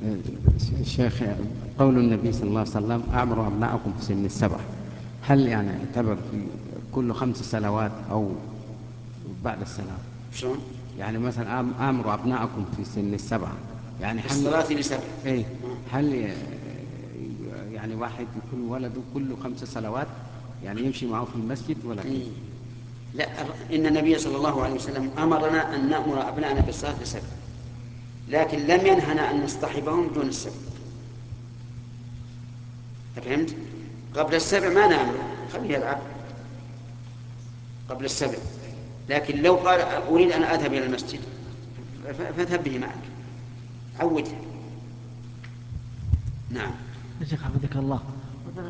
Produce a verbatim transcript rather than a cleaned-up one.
الشيخ، قول النبي صلى الله عليه وسلم أمروا أبناءكم في سن السبع، هل يعني يعتبر في كل خمس سنوات أو بعد السلام؟ شلون؟ يعني مثلا آم- أمروا أبناءكم في سن السبع، يعني هل الصلاة لسبع. إيه هل ي- يعني واحد يكون ولده كل خمس صلوات يعني يمشي معه في المسجد ولا كيف؟ لا، إن النبي صلى الله عليه وسلم أمرنا أن نأمر أبنائنا بالصلاة لسبع، لكن لم ينهنا أن نصطحبهم دون السبع. فهمت؟ قبل السبع ما نعمل، خليه يلعب قبل السبع. لكن لو قال أريد أن أذهب إلى المسجد ف- فاذهب به معك، عوده. نعم. يا شيخ حفظك الله،